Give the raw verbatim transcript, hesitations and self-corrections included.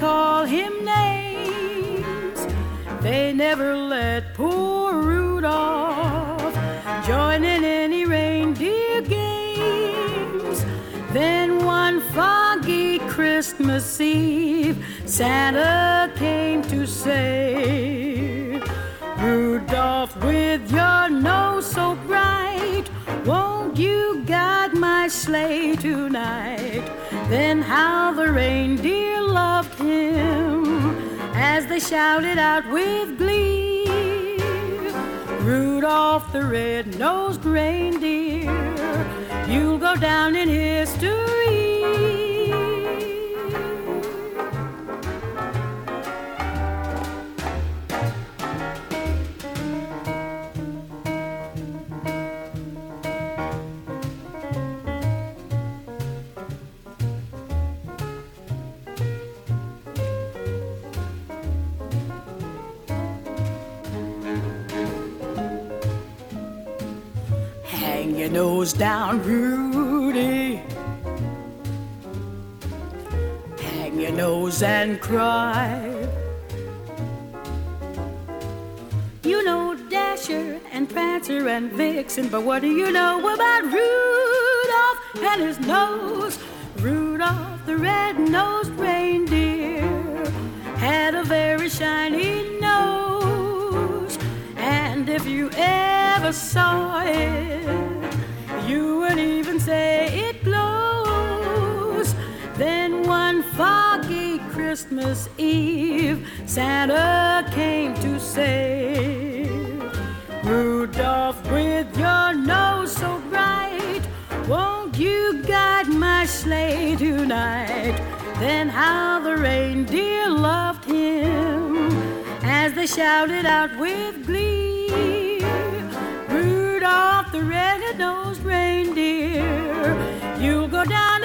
call him names. They never let poor Rudolph join in any reindeer games. Then one foggy Christmas Eve, Santa came to say, Rudolph, with your nose so bright, won't you guide my sleigh tonight? Then how the reindeer loved him as they shouted out with glee, Rudolph the red-nosed reindeer, you'll go down in history. Hang your nose down, Rudy. Hang your nose and cry. You know Dasher and Prancer and Vixen, but what do you know about Rudolph and his nose? Rudolph the red-nosed reindeer had a very shiny nose, and if you ever saw it, you would even say it glows. Then one foggy Christmas Eve, Santa came to say, Rudolph, with your nose so bright, won't you guide my sleigh tonight? Then how the reindeer loved him as they shouted out with glee, Rudolph the red-nosed reindeer, you'll go down